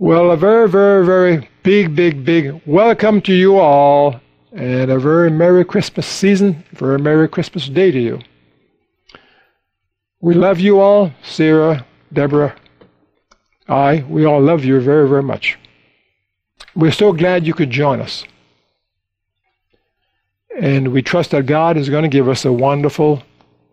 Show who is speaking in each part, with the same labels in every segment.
Speaker 1: Well, a very, very, very big welcome to you all, and a very Merry Christmas season, very Merry Christmas Day to you. We love you all, Sarah, Deborah, we all love you very, very much. We're so glad you could join us. And we trust that God is going to give us a wonderful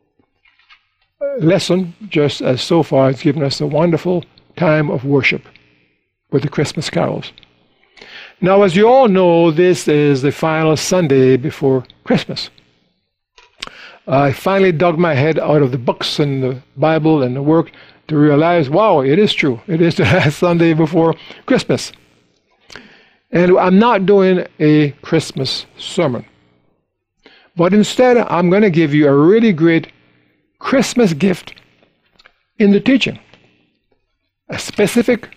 Speaker 1: lesson, just as so far it's given us a wonderful time of worship with the Christmas carols. Now, as you all know, this is the final Sunday before Christmas. I finally dug my head out of the books and the Bible and the work to realize, wow, it is true. It is the last Sunday before Christmas. And I'm not doing a Christmas sermon. But instead, I'm going to give you a really great Christmas gift in the teaching. A specific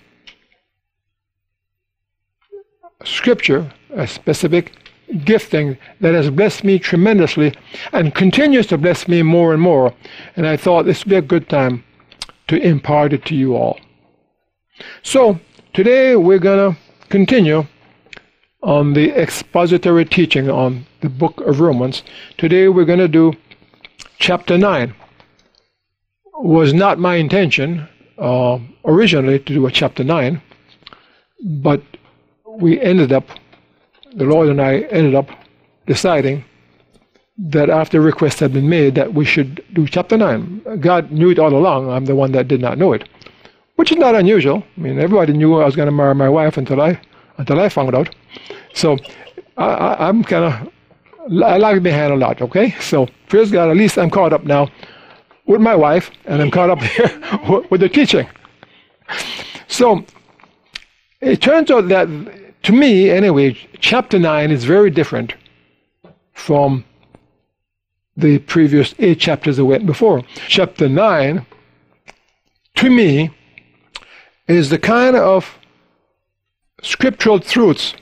Speaker 1: scripture, a specific gifting that has blessed me tremendously and continues to bless me more and more. And I thought this would be a good time to impart it to you all. So, today we're going to continue on the expository teaching on the book of Romans. Today we're going to do chapter 9. It was not my intention originally to do a chapter 9, but the Lord and I ended up deciding that after requests had been made that we should do chapter 9. God knew it all along. I'm the one that did not know it, which is not unusual. I mean, everybody knew I was going to marry my wife until I found out. So I'm kind of, I like behind a lot, okay? So praise God, at least I'm caught up now with my wife, and I'm caught up here with the teaching. So it turns out that, to me anyway, chapter 9 is very different from the previous 8 chapters that went before. Chapter 9, to me, is the kind of scriptural truths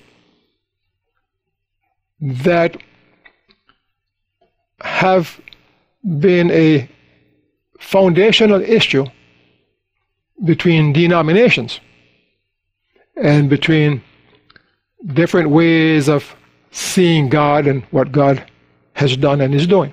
Speaker 1: that have been a foundational issue between denominations and between different ways of seeing God and what God has done and is doing.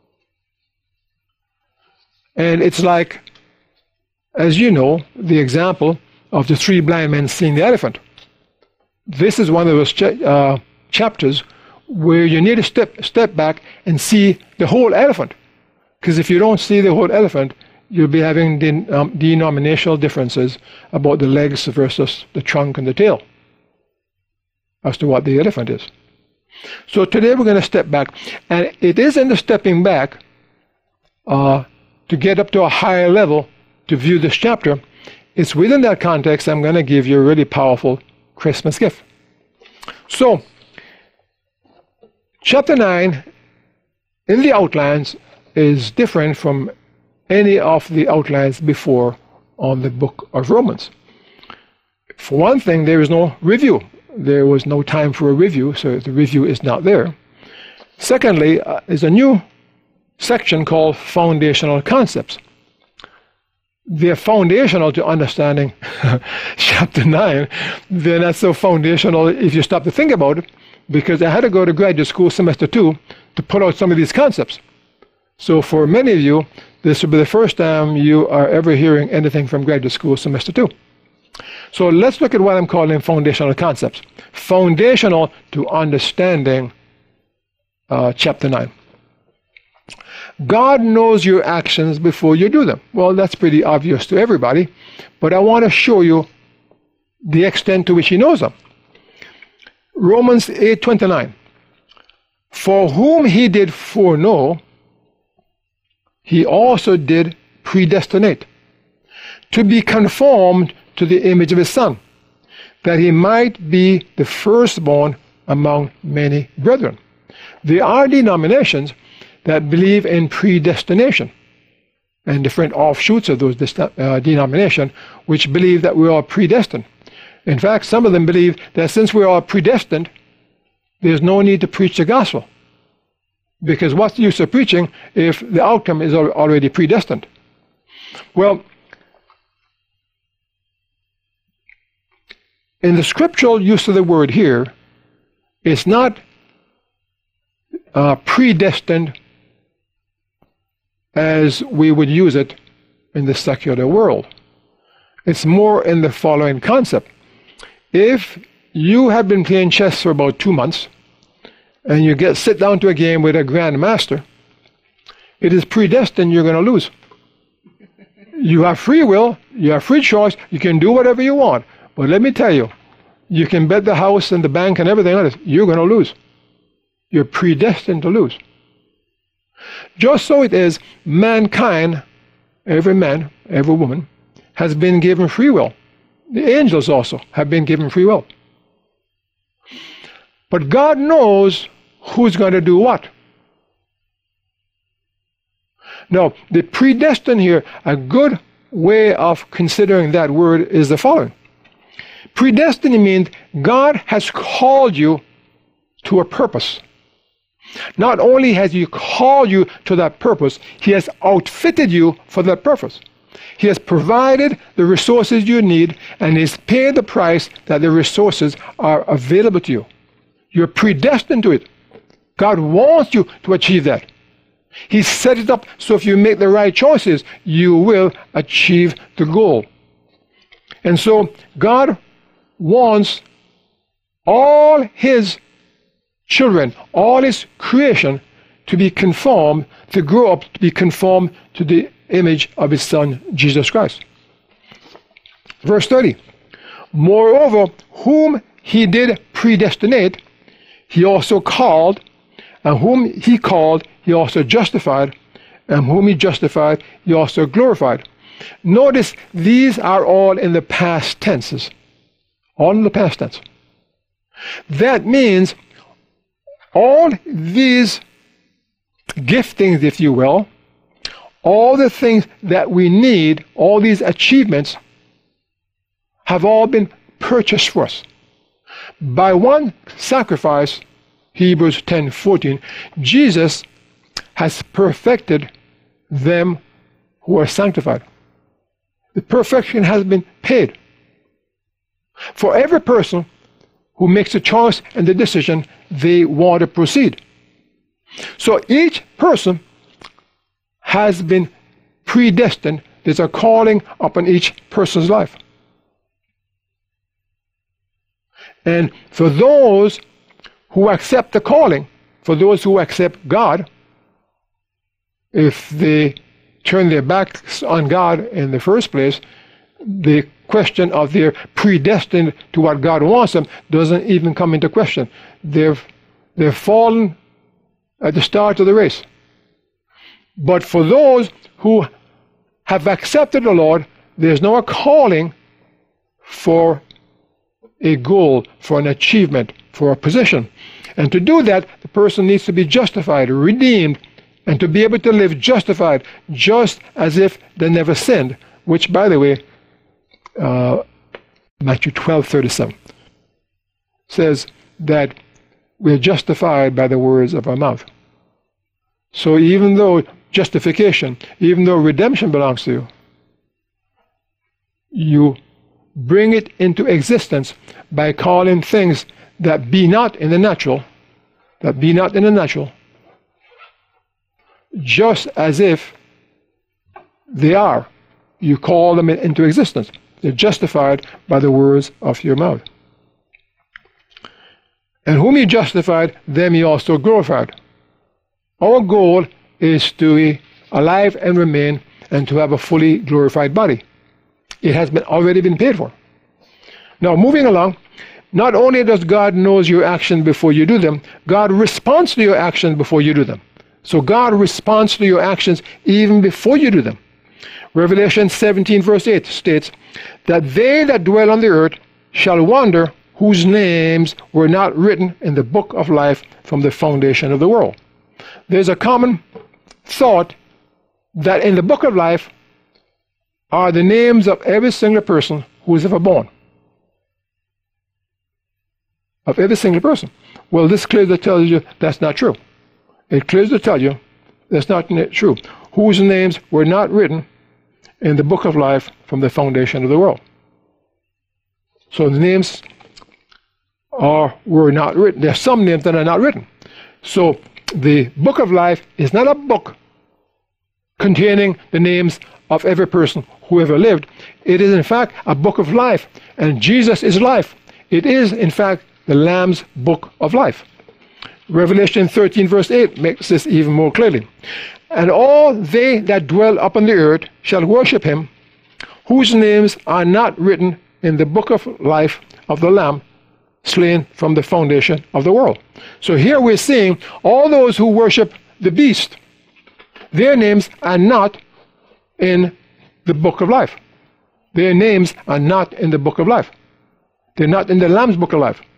Speaker 1: And it's like, as you know, the example of the 3 blind men seeing the elephant. This is one of those chapters where you need to step back and see the whole elephant. Because if you don't see the whole elephant, you'll be having denominational differences about the legs versus the trunk and the tail as to what the elephant is. So today we're going to step back. And it is in the stepping back to get up to a higher level to view this chapter. It's within that context I'm going to give you a really powerful Christmas gift. So, chapter 9, in the outlines, is different from any of the outlines before on the book of Romans. For one thing, there is no review. There was no time for a review, so the review is not there. Secondly, is a new section called Foundational Concepts. They're foundational to understanding chapter 9. They're not so foundational if you stop to think about it, because I had to go to graduate school semester 2 to pull out some of these concepts. So for many of you, this will be the first time you are ever hearing anything from graduate school semester 2. So let's look at what I'm calling foundational concepts. Foundational to understanding chapter 9. God knows your actions before you do them. Well, that's pretty obvious to everybody, but I want to show you the extent to which He knows them. Romans 8:29. For whom He did foreknow, He also did predestinate, to be conformed to the image of His Son, that He might be the firstborn among many brethren. There are denominations that believe in predestination and different offshoots of those denominations which believe that we are predestined. In fact, some of them believe that since we are predestined, there's no need to preach the gospel. Because what's the use of preaching if the outcome is already predestined? Well, in the scriptural use of the word here, it's not predestined as we would use it in the secular world. It's more in the following concept. If you have been playing chess for about 2 months and you sit down to a game with a grandmaster, it is predestined you're going to lose. You have free will, you have free choice, you can do whatever you want. But let me tell you, you can bet the house and the bank and everything else, you're going to lose. You're predestined to lose. Just so it is, mankind, every man, every woman, has been given free will. The angels also have been given free will. But God knows who's going to do what. Now, the predestined here, a good way of considering that word is the following. Predestined means God has called you to a purpose. Not only has He called you to that purpose, He has outfitted you for that purpose. He has provided the resources you need, and He's paid the price that the resources are available to you. You're predestined to it. God wants you to achieve that. He set it up so if you make the right choices, you will achieve the goal. And so God wants all His children, all His creation to be conformed, to grow up, to be conformed to the image of His Son, Jesus Christ. Verse 30. Moreover, whom He did predestinate, He also called, and whom He called, He also justified, and whom He justified, He also glorified. Notice these are all in the past tenses. All in the past tense. That means all these giftings, if you will, all the things that we need, all these achievements, have all been purchased for us. By one sacrifice, Hebrews 10:14, Jesus has perfected them who are sanctified. The perfection has been paid. For every person who makes a choice and the decision they want to proceed. So each person has been predestined. There's a calling upon each person's life. And for those who accept the calling, for those who accept God, if they turn their backs on God in the first place, the question of their predestined to what God wants them doesn't even come into question. They've fallen at the start of the race. But for those who have accepted the Lord, there's now a calling for a goal, for an achievement, for a position. And to do that, the person needs to be justified, redeemed, and to be able to live justified, just as if they never sinned, which, by the way, Matthew 12:37 says that we're justified by the words of our mouth. So even though justification, even though redemption belongs to you, you bring it into existence by calling things that be not in the natural, just as if they are. You call them into existence. They're justified by the words of your mouth. And whom He justified, them He also glorified. Our goal is to be alive and remain and to have a fully glorified body. It has already been paid for. Now, moving along, not only does God know your actions before you do them, God responds to your actions before you do them. So God responds to your actions even before you do them. Revelation 17 verse 8 states that they that dwell on the earth shall wonder whose names were not written in the book of life from the foundation of the world. There's a common thought that in the book of life are the names of every single person who is ever born. Of every single person. Well, this clearly tells you that's not true. It clearly tells you that's not true. Whose names were not written in the book of life from the foundation of the world. So the names were not written. There are some names that are not written. So the book of life is not a book containing the names of every person who ever lived. It is in fact a book of life, and Jesus is life. It is in fact the Lamb's book of life. Revelation 13 verse 8 makes this even more clearly. And all they that dwell upon the earth shall worship him, whose names are not written in the book of life of the Lamb, slain from the foundation of the world. So here we're seeing all those who worship the beast, their names are not in the book of life. Their names are not in the book of life. They're not in the Lamb's book of life.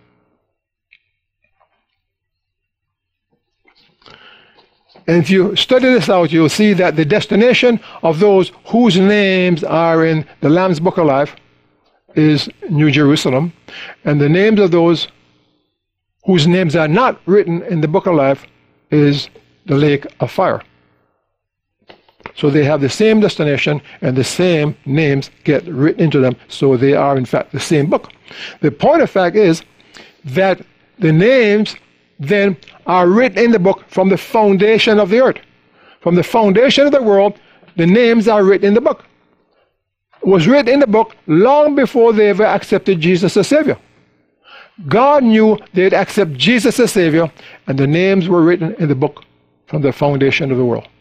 Speaker 1: And if you study this out, you'll see that the destination of those whose names are in the Lamb's book of life is New Jerusalem, and the names of those whose names are not written in the book of life is the lake of fire. So they have the same destination, and the same names get written into them, so they are in fact the same book. The point of fact is that the names then are written in the book from the foundation of the earth. From the foundation of the world, the names are written in the book. It was written in the book long before they ever accepted Jesus as Savior. God knew they'd accept Jesus as Savior, and the names were written in the book from the foundation of the world.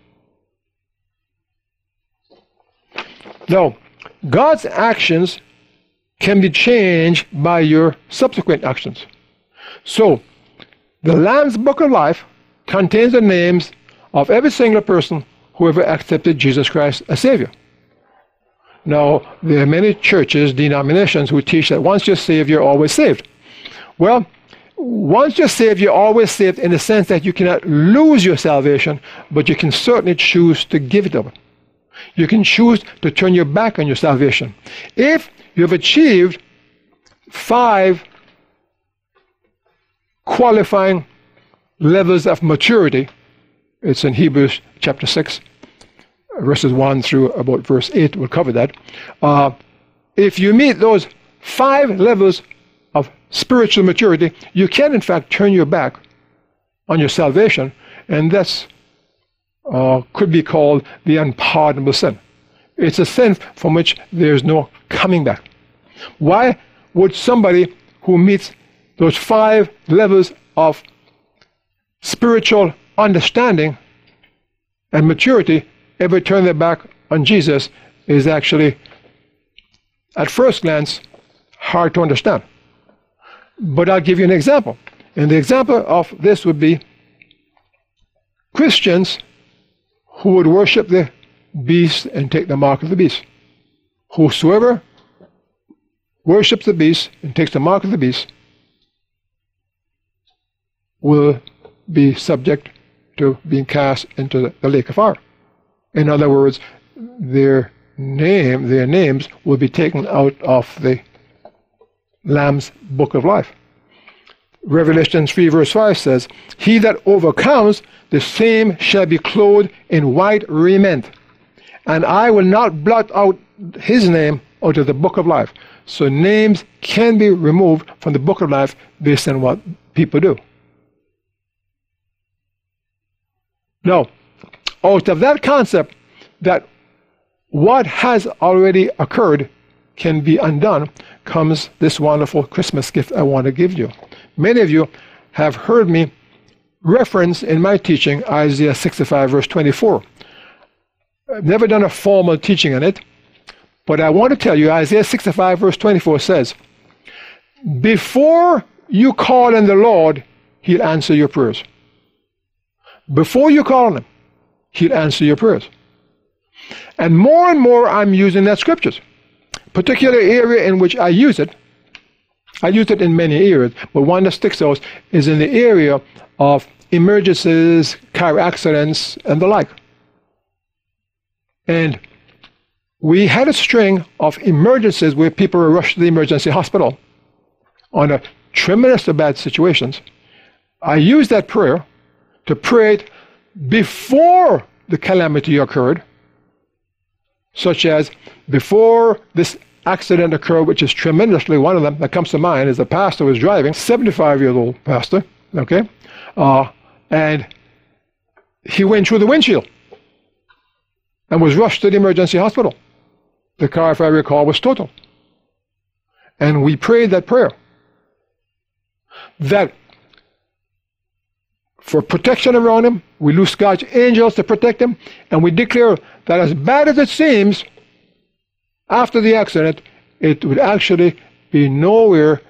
Speaker 1: Now, God's actions can be changed by your subsequent actions. So, the Lamb's book of life contains the names of every single person who ever accepted Jesus Christ as Savior. Now, there are many churches, denominations, who teach that once you're saved, you're always saved. Well, once you're saved, you're always saved in the sense that you cannot lose your salvation, but you can certainly choose to give it up. You can choose to turn your back on your salvation. If you've achieved 5 qualifying levels of maturity, it's in Hebrews chapter 6, verses 1 through about verse 8, we'll cover that. If you meet those 5 levels of spiritual maturity, you can in fact turn your back on your salvation, and that's could be called the unpardonable sin. It's a sin from which there's no coming back. Why would somebody who meets those 5 levels of spiritual understanding and maturity ever turn their back on Jesus? Is actually, at first glance, hard to understand. But I'll give you an example. And the example of this would be Christians who would worship the beast and take the mark of the beast. Whosoever worships the beast and takes the mark of the beast will be subject to being cast into the lake of fire. In other words, their names will be taken out of the Lamb's book of life. Revelation 3 verse 5 says, "He that overcomes, the same shall be clothed in white raiment, and I will not blot out his name out of the book of life." So names can be removed from the book of life based on what people do. Now, out of that concept that what has already occurred can be undone, comes this wonderful Christmas gift I want to give you. Many of you have heard me reference in my teaching Isaiah 65 verse 24. I've never done a formal teaching on it, but I want to tell you Isaiah 65 verse 24 says, "Before you call on the Lord, he'll answer your prayers." Before you call on him, he'll answer your prayers. And more I'm using that scriptures. Particular area in which I use it in many areas, but one that sticks out is in the area of emergencies, car accidents, and the like. And we had a string of emergencies where people were rushed to the emergency hospital on a tremendously bad situations. I used that prayer to pray it before the calamity occurred, such as before this accident occurred, which is tremendously, one of them that comes to mind is a pastor was driving, 75-year-old pastor, okay, and he went through the windshield and was rushed to the emergency hospital. The car, if I recall, was total. And we prayed that prayer, that for protection around him, we loose God's angels to protect him, and we declare that as bad as it seems, after the accident, it would actually be nowhere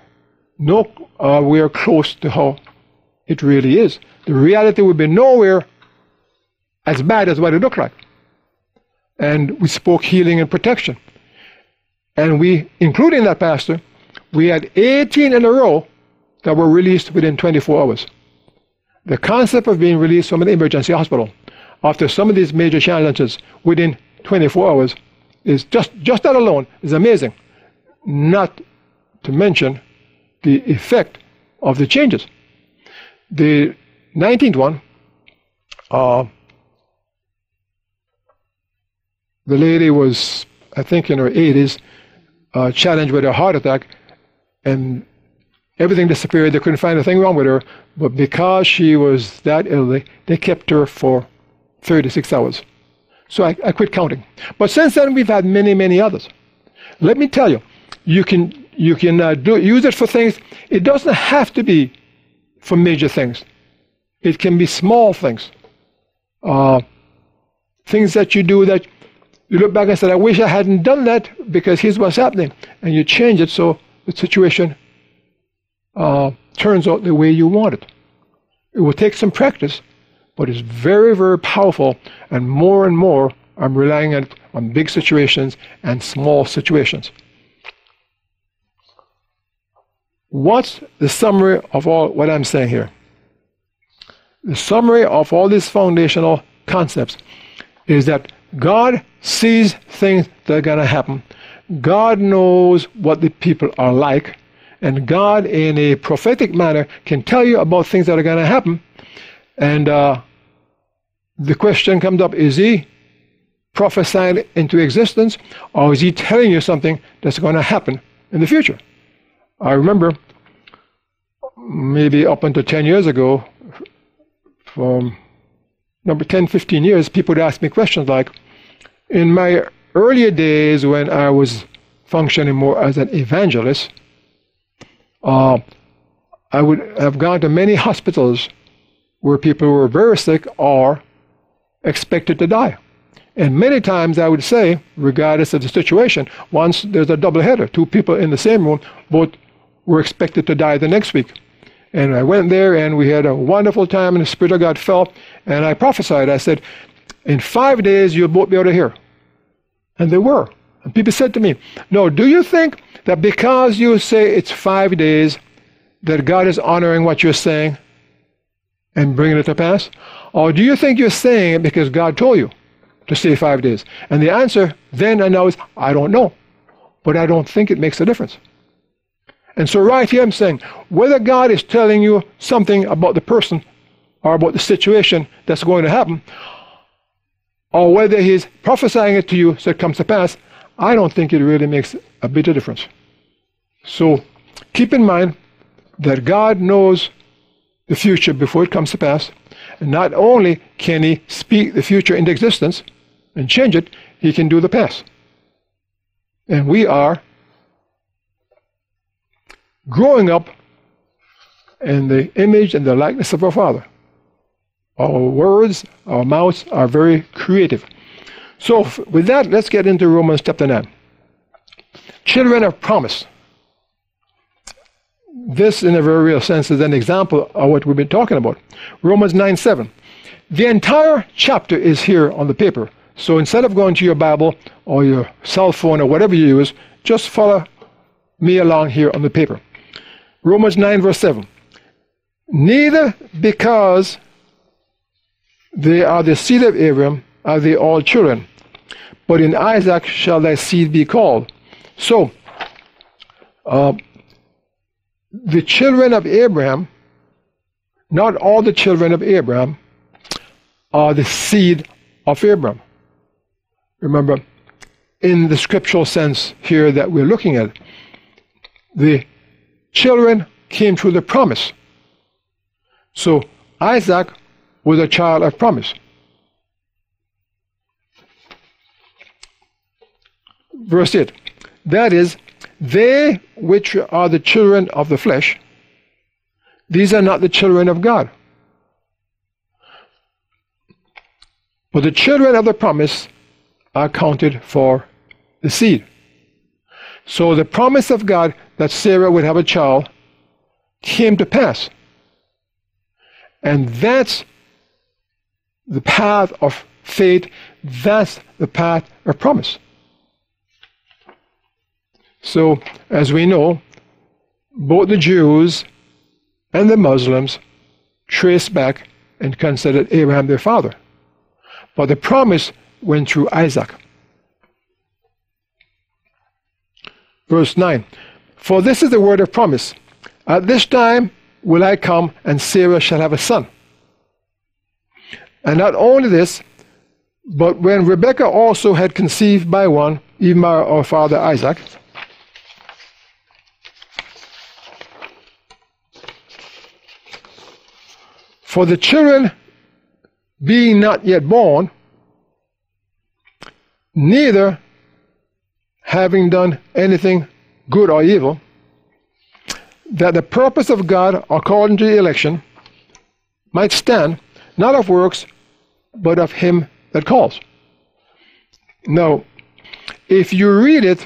Speaker 1: close to how it really is. The reality would be nowhere as bad as what it looked like. And we spoke healing and protection. And we, including that pastor, we had 18 in a row that were released within 24 hours. The concept of being released from an emergency hospital after some of these major challenges within 24 hours is just that alone is amazing. Not to mention the effect of the changes. The 19th one, the lady was, I think, in her 80s, challenged with a heart attack, and everything disappeared. They couldn't find anything wrong with her, but because she was that ill, they kept her for 36 hours. So I quit counting. But since then, we've had many, many others. Let me tell you, you can use it for things. It doesn't have to be for major things. It can be small things. Things that you do that you look back and say, I wish I hadn't done that because here's what's happening. And you change it so the situation turns out the way you want it. It will take some practice, but it's very, very powerful. And more, I'm relying on big situations and small situations. What's the summary of all what I'm saying here? The summary of all these foundational concepts is that God sees things that are going to happen. God knows what the people are like. And God, in a prophetic manner, can tell you about things that are going to happen. And the question comes up, is he prophesying into existence, or is he telling you something that's going to happen in the future? I remember maybe up until 10 years ago, from number 10, 15 years, people would ask me questions like, in my earlier days when I was functioning more as an evangelist, I would have gone to many hospitals where people were very sick or expected to die. And many times I would say, regardless of the situation, once there's a double header, two people in the same room, both were expected to die the next week. And I went there and we had a wonderful time and the Spirit of God fell. And I prophesied, I said, in 5 days you'll both be able to hear. And they were. And people said to me, no, do you think that because you say it's 5 days, that God is honoring what you're saying and bringing it to pass? Or do you think you're saying it because God told you to say 5 days? And the answer then and now is, I don't know. But I don't think it makes a difference. And so right here I'm saying, whether God is telling you something about the person or about the situation that's going to happen, or whether he's prophesying it to you so it comes to pass, I don't think it really makes a bit of difference. So keep in mind that God knows the future before it comes to pass. And not only can he speak the future into existence and change it, he can do the past. And we are growing up in the image and the likeness of our Father. Our words, our mouths are very creative. So with that, let's get into Romans chapter 9. Children of promise. This, in a very real sense, is an example of what we've been talking about. Romans 9:7. The entire chapter is here on the paper. So instead of going to your Bible or your cell phone or whatever you use, just follow me along here on the paper. Romans 9, verse 7. Neither because they are the seed of Abraham are they all children, but in Isaac shall thy seed be called. So, the children of Abraham, not all the children of Abraham, are the seed of Abraham. Remember, in the scriptural sense here that we're looking at. The children came through the promise. So Isaac was a child of promise. Verse 8, that is, they which are the children of the flesh, these are not the children of God. But the children of the promise are counted for the seed. So the promise of God that Sarah would have a child came to pass. And that's the path of faith. That's the path of promise. So, as we know, both the Jews and the Muslims trace back and considered Abraham their father. But the promise went through Isaac. Verse 9, for this is the word of promise. At this time will I come, and Sarah shall have a son. And not only this, but when Rebekah also had conceived by one, even by our father Isaac, for the children being not yet born, neither having done anything good or evil, that the purpose of God according to the election might stand, not of works, but of him that calls. Now, if you read it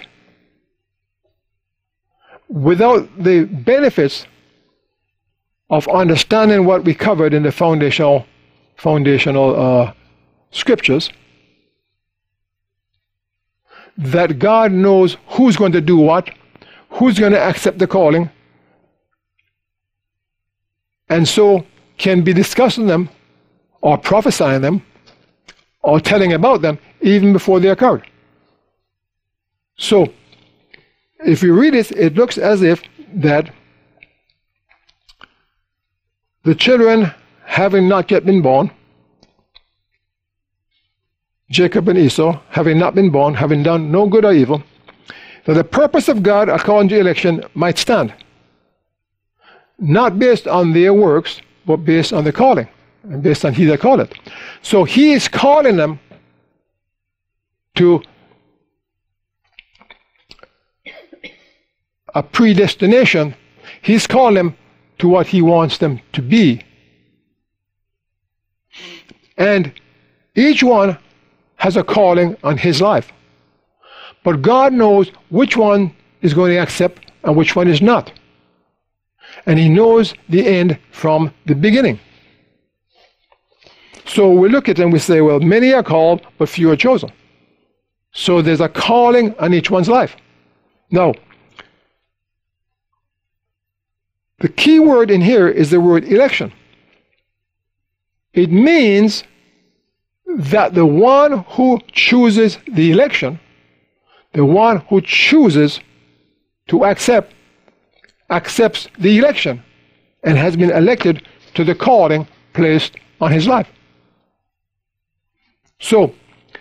Speaker 1: without the benefits of understanding what we covered in the foundational scriptures, that God knows who's going to do what, who's going to accept the calling, and so can be discussing them or prophesying them or telling about them even before they occurred. So, if you read it, it looks as if that the children having not yet been born, Jacob and Esau, having not been born, having done no good or evil, that the purpose of God according to election might stand, not based on their works, but based on the calling, and based on he that calleth. So he is calling them to a predestination. He's calling them to what he wants them to be. And each one has a calling on his life. But God knows which one is going to accept and which one is not. And he knows the end from the beginning. So we look at it and we say, well, many are called, but few are chosen. So there's a calling on each one's life. Now, the key word in here is the word election. It means that the one who chooses the election, the one who chooses to accept, accepts the election and has been elected to the calling placed on his life. So,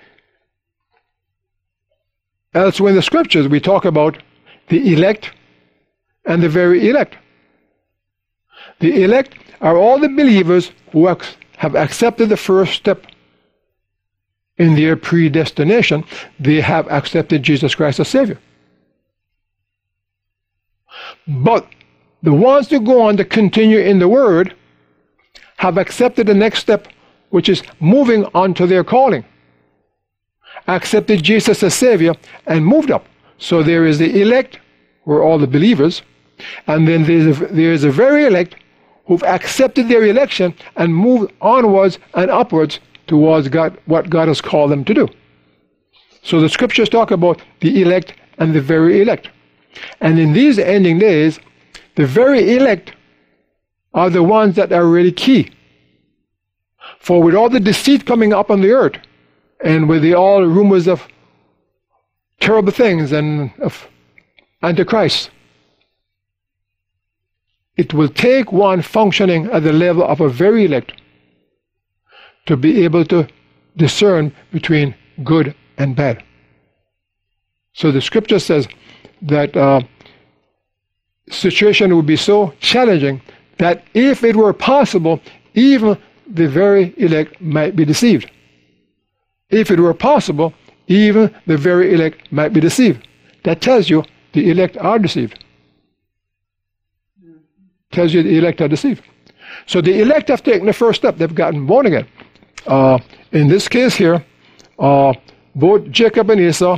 Speaker 1: elsewhere in the scriptures we talk about the elect and the very elect. The elect are all the believers who have accepted the first step in their predestination. They have accepted Jesus Christ as Savior. But the ones who go on to continue in the Word have accepted the next step, which is moving on to their calling. Accepted Jesus as Savior and moved up. So there is the elect, who are all the believers, and then there is a very elect who've accepted their election and moved onwards and upwards towards God, what God has called them to do. So the scriptures talk about the elect and the very elect. And in these ending days, the very elect are the ones that are really key. For with all the deceit coming up on the earth, and with all rumors of terrible things and of Antichrist, it will take one functioning at the level of a very elect to be able to discern between good and bad. So the scripture says that situation would be so challenging that if it were possible, even the very elect might be deceived. If it were possible, even the very elect might be deceived. That tells you the elect are deceived. Tells you the elect are deceived. So the elect have taken the first step. They've gotten born again. In this case here, both Jacob and Esau,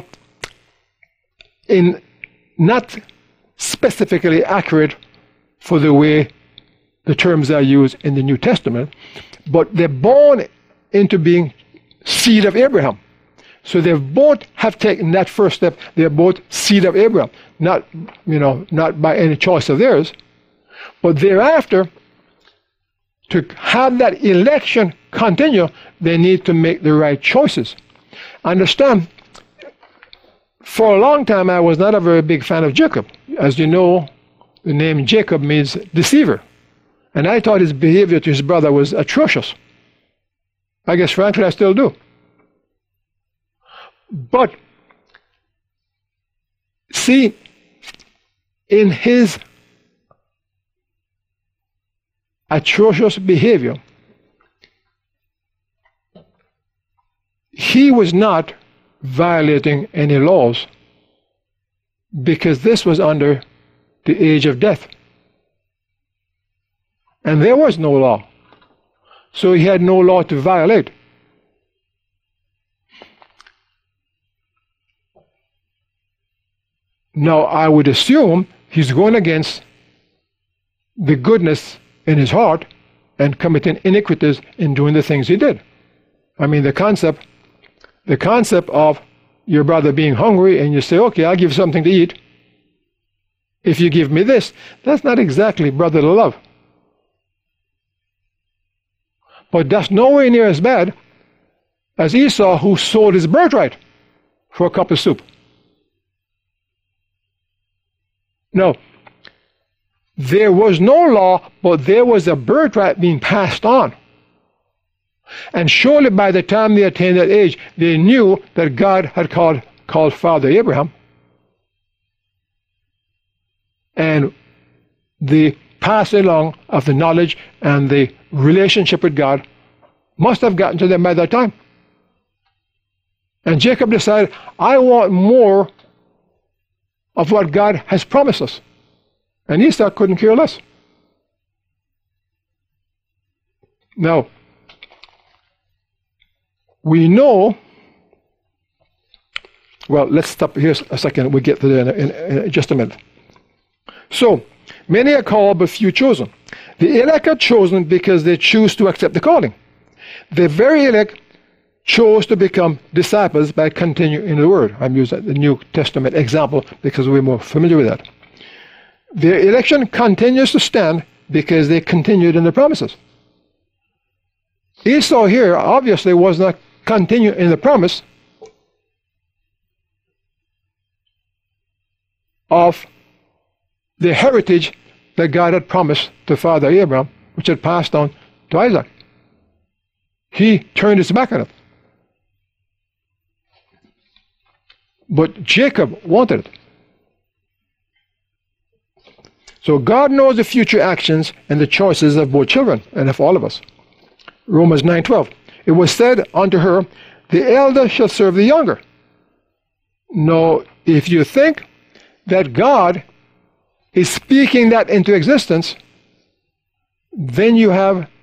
Speaker 1: in not specifically accurate for the way the terms are used in the New Testament, but they're born into being seed of Abraham. So they both have taken that first step. They're both seed of Abraham, not by any choice of theirs, but thereafter, to have that election continue, they need to make the right choices. Understand, for a long time I was not a very big fan of Jacob. As you know, the name Jacob means deceiver. And I thought his behavior to his brother was atrocious. I guess frankly I still do. But, see, in his atrocious behavior, he was not violating any laws, because this was under the age of death. And there was no law. So he had no law to violate. Now, I would assume he's going against the goodness in his heart and committing iniquities in doing the things he did. I mean, the concept of your brother being hungry and you say, okay, I'll give something to eat. If you give me this, that's not exactly brotherly love. But that's nowhere near as bad as Esau, who sold his birthright for a cup of soup. No, there was no law, but there was a birthright being passed on. And surely by the time they attained that age, they knew that God had called Father Abraham. And the passing along of the knowledge and the relationship with God must have gotten to them by that time. And Jacob decided, I want more of what God has promised us. And Esau couldn't care less. Now, we know, well, let's stop here a second. We'll get to that in just a minute. So, many are called, but few chosen. The elect are chosen because they choose to accept the calling. The very elect chose to become disciples by continuing in the Word. I'm using the New Testament example because we're more familiar with that. Their election continues to stand because they continued in the promises. Esau here obviously was not continuing in the promise of the heritage that God had promised to Father Abraham, which had passed on to Isaac. He turned his back on it. But Jacob wanted it. So God knows the future actions and the choices of both children and of all of us. Romans 9:12. It was said unto her, the elder shall serve the younger. Now, if you think that God is speaking that into existence, then you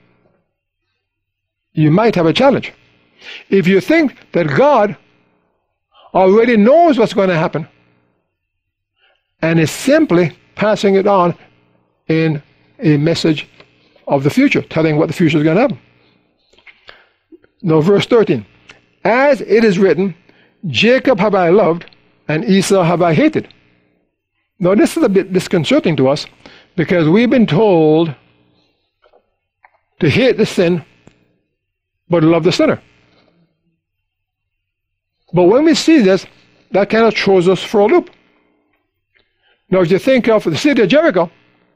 Speaker 1: might have a challenge. If you think that God already knows what's going to happen and is simply passing it on in a message of the future, telling what the future is going to happen. Now, verse 13. As it is written, Jacob have I loved, and Esau have I hated. Now, this is a bit disconcerting to us, because we've been told to hate the sin, but love the sinner. But when we see this, that kind of throws us for a loop. Now, if you think of the city of Jericho,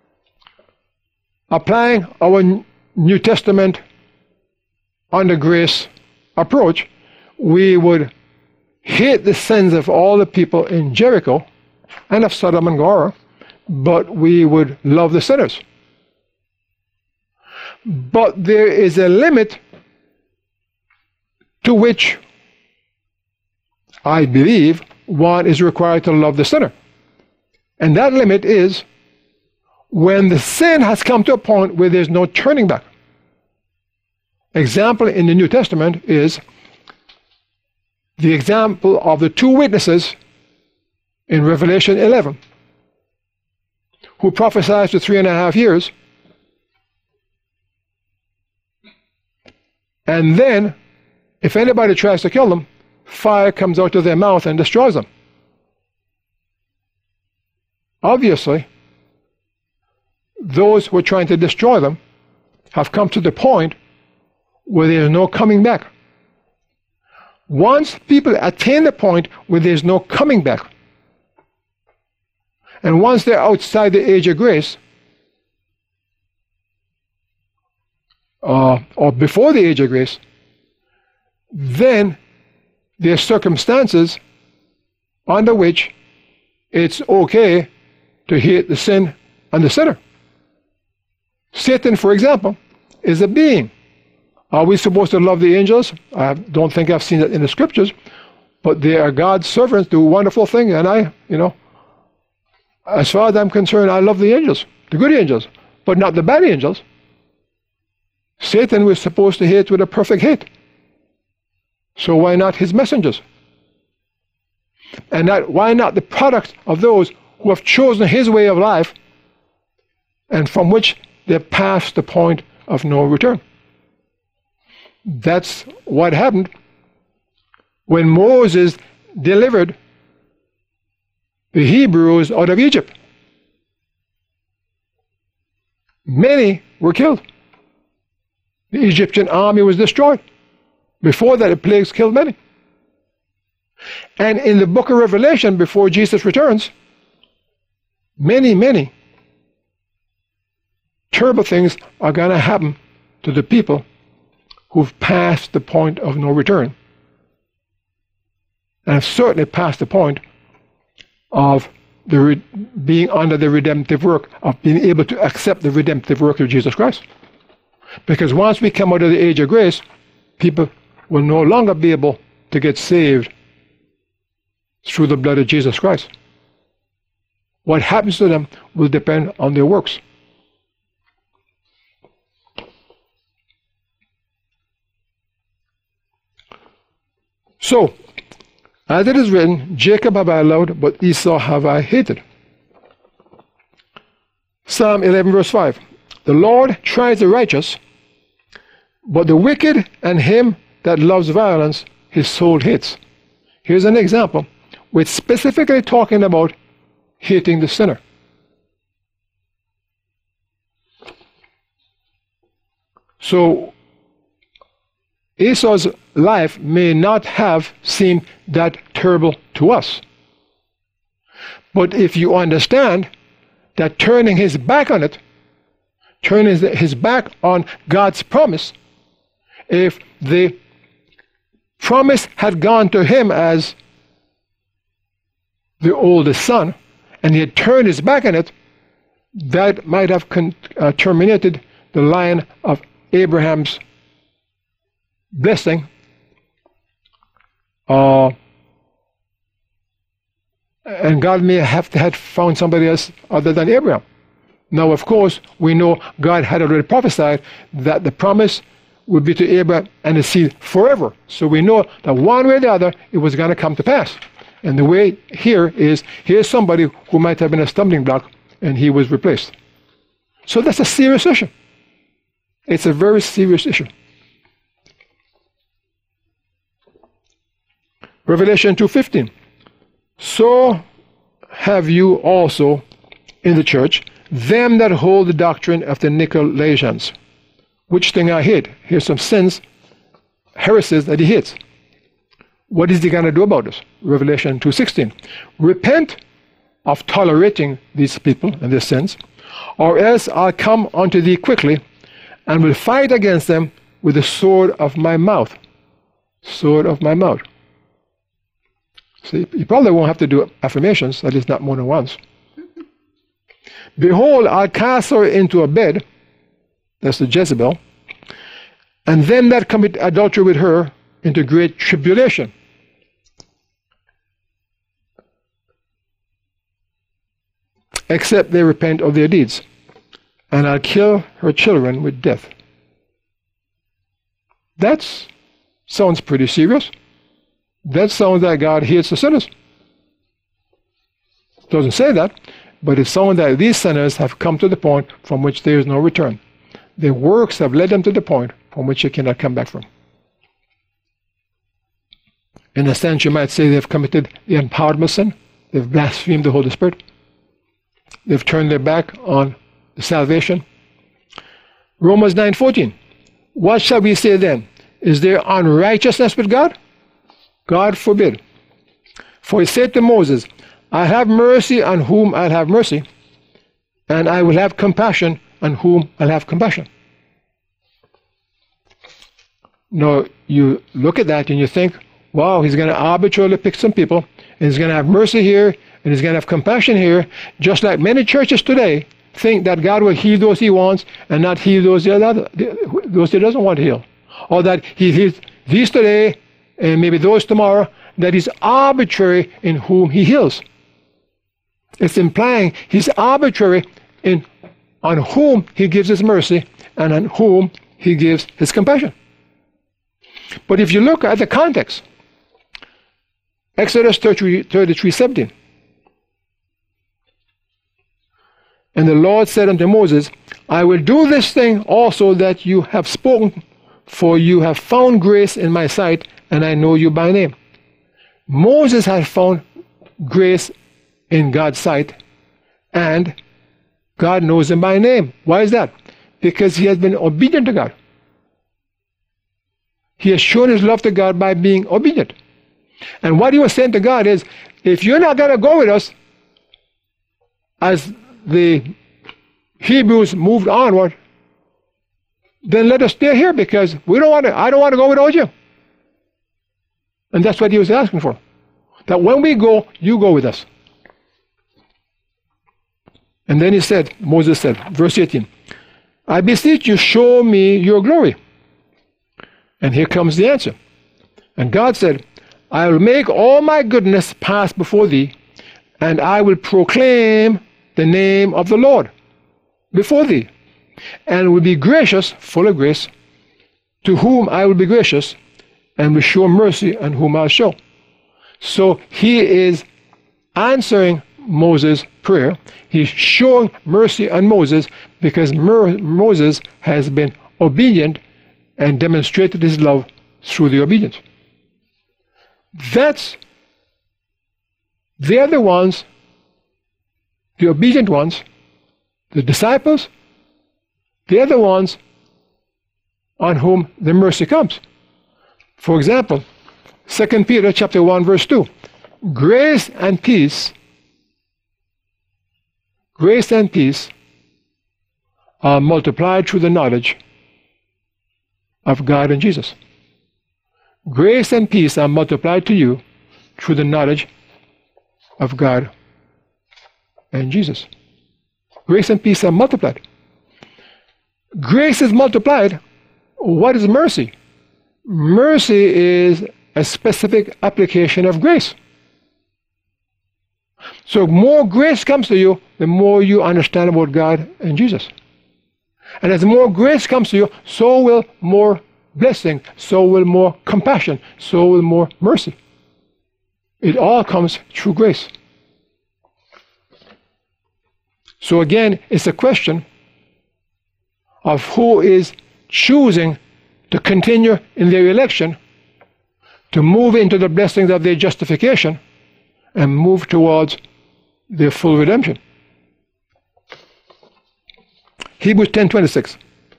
Speaker 1: applying our New Testament under grace approach, we would hate the sins of all the people in Jericho and of Sodom and Gomorrah, but we would love the sinners. But there is a limit to which I believe one is required to love the sinner. And that limit is when the sin has come to a point where there's no turning back. Example in the New Testament is the example of the two witnesses in Revelation 11 who prophesied for 3.5 years, and then if anybody tries to kill them, fire comes out of their mouth and destroys them. Obviously, those who are trying to destroy them have come to the point where there is no coming back. Once people attain the point where there is no coming back, and once they're outside the age of grace, or before the age of grace, then there are circumstances under which it's okay to hate the sin and the sinner. Satan, for example, is a being. Are we supposed to love the angels? I don't think I've seen it in the scriptures, but they are God's servants, do wonderful things, and as far as I'm concerned, I love the angels, the good angels, but not the bad angels. Satan was supposed to hate with a perfect hate. So why not his messengers? And why not the product of those who have chosen his way of life and from which they passed the point of no return? That's what happened when Moses delivered the Hebrews out of Egypt. Many were killed. The Egyptian army was destroyed. Before that, the plagues killed many. And in the book of Revelation, before Jesus returns, many terrible things are going to happen to the people who've passed the point of no return. And have certainly passed the point of being under the redemptive work, of being able to accept the redemptive work of Jesus Christ. Because once we come out of the age of grace, people will no longer be able to get saved through the blood of Jesus Christ. What happens to them will depend on their works. So, as it is written, Jacob have I loved, but Esau have I hated. Psalm 11 verse 5. The Lord tries the righteous, but the wicked and him that loves violence, his soul hates. Here's an example. We're specifically talking about hating the sinner. So, Esau's life may not have seemed that terrible to us. But if you understand that turning his back on it, turning his back on God's promise, if the promise had gone to him as the oldest son, and he had turned his back on it, that might have terminated the line of Abraham's blessing, and God may have found somebody else other than Abraham. Now, of course, we know God had already prophesied that the promise would be to Abraham and his seed forever. So we know that one way or the other, it was going to come to pass. And the way here is, here's somebody who might have been a stumbling block, and he was replaced. So that's a serious issue. It's a very serious issue. Revelation 2:15. So have you also in the church them that hold the doctrine of the Nicolaitans, which thing I hate. Here's some sins, heresies that he hates. What is he going to do about this? Revelation 2:16. Repent of tolerating these people and their sins, or else I'll come unto thee quickly, and will fight against them with the sword of my mouth. Sword of my mouth. See, you probably won't have to do affirmations, at least not more than once. Behold, I'll cast her into a bed, that's the Jezebel, and them that commit adultery with her into great tribulation. Except they repent of their deeds, and I'll kill her children with death. That sounds pretty serious. That sounds like God hates the sinners. It doesn't say that, but it sounds that these sinners have come to the point from which there is no return. Their works have led them to the point from which they cannot come back from. In a sense, you might say they've committed the unpardonable sin. They've blasphemed the Holy Spirit. They've turned their back on the salvation. Romans 9:14. What shall we say then? Is there unrighteousness with God? God forbid. For he said to Moses, I have mercy on whom I'll have mercy, and I will have compassion on whom I'll have compassion. Now, you look at that and you think, wow, he's going to arbitrarily pick some people, and he's going to have mercy here, and he's going to have compassion here, just like many churches today think that God will heal those he wants and not heal those he doesn't want to heal. Or that he heals these today and maybe those tomorrow, that he's arbitrary in whom he heals. It's implying he's arbitrary on whom he gives his mercy and on whom he gives his compassion. But if you look at the context, Exodus 33:17. And the Lord said unto Moses, I will do this thing also that you have spoken, for you have found grace in my sight, and I know you by name. Moses had found grace in God's sight, and God knows him by name. Why is that? Because he has been obedient to God. He has shown his love to God by being obedient. And what he was saying to God is, if you're not going to go with us, as the Hebrews moved onward, then let us stay here, because I don't want to go without you. And that's what he was asking for. That when we go, you go with us. And then Moses said, verse 18, I beseech you, show me your glory. And here comes the answer. And God said, I will make all my goodness pass before thee, and I will proclaim the name of the Lord before thee, and will be gracious, full of grace, to whom I will be gracious, and will show mercy on whom I'll show. So he is answering Moses' prayer. He's showing mercy on Moses because Moses has been obedient and demonstrated his love through the obedience. They're the ones, the obedient ones, the disciples, they're the ones on whom the mercy comes. For example, 2 Peter chapter 1, verse 2. Grace and peace are multiplied through the knowledge of God and Jesus. Grace and peace are multiplied to you through the knowledge of God and Jesus. Grace and peace are multiplied. Grace is multiplied. What is mercy? Mercy is a specific application of grace. So more grace comes to you, the more you understand about God and Jesus. And as more grace comes to you, so will more blessing, so will more compassion, so will more mercy. It all comes through grace. So again, it's a question of who is choosing to continue in their election, to move into the blessings of their justification, and move towards their full redemption. Hebrews 10:26.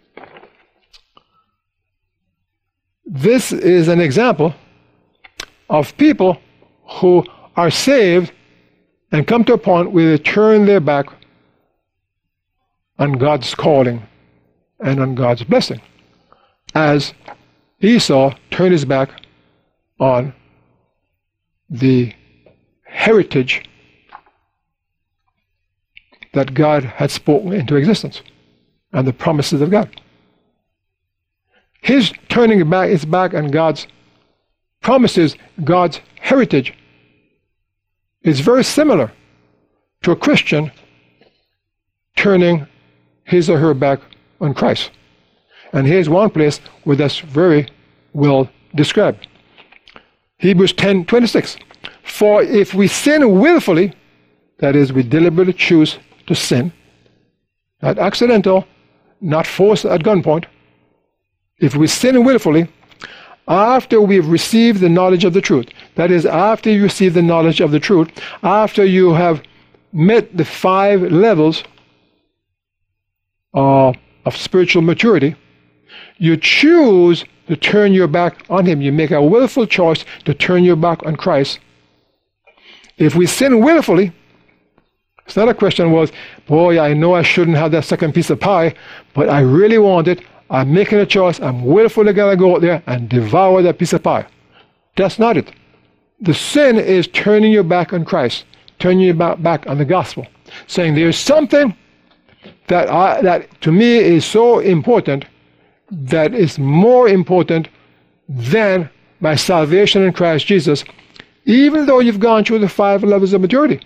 Speaker 1: This is an example of people who are saved and come to a point where they turn their back on God's calling and on God's blessing, as Esau turned his back on the heritage that God had spoken into existence, and the promises of God. His turning back his back on God's promises, God's heritage, is very similar to a Christian turning his or her back on Christ. And here's one place where that's very well described. Hebrews 10:26. For if we sin willfully, that is, we deliberately choose to sin, not accidental, not forced at gunpoint. If we sin willfully, after we've received the knowledge of the truth, that is, after you receive the knowledge of the truth, after you have met the 5 levels of spiritual maturity, you choose to turn your back on Him. You make a willful choice to turn your back on Christ. If we sin willfully, it's not a question was, boy, I know I shouldn't have that second piece of pie, but I really want it. I'm making a choice. I'm willfully going to go out there and devour that piece of pie. That's not it. The sin is turning your back on Christ, turning your back on the gospel, saying there's something that to me is so important, that is more important than my salvation in Christ Jesus, even though you've gone through the 5 levels of maturity.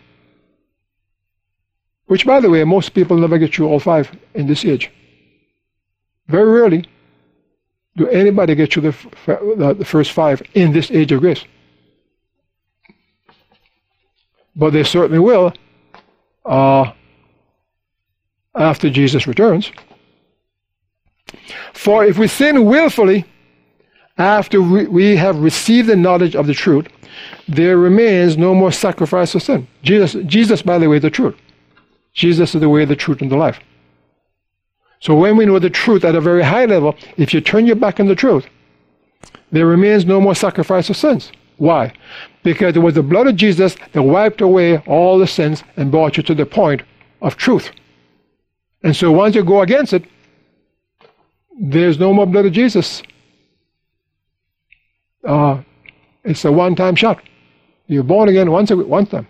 Speaker 1: Which, by the way, most people never get through all 5 in this age. Very rarely do anybody get through the first 5 in this age of grace. But they certainly will after Jesus returns. For if we sin willfully after we have received the knowledge of the truth, there remains no more sacrifice for sin. Jesus, by the way, is the truth. Jesus is the way, the truth, and the life. So when we know the truth at a very high level, if you turn your back on the truth, there remains no more sacrifice of sins. Why? Because it was the blood of Jesus that wiped away all the sins and brought you to the point of truth. And so once you go against it, there's no more blood of Jesus. It's a one-time shot. You're born again one time.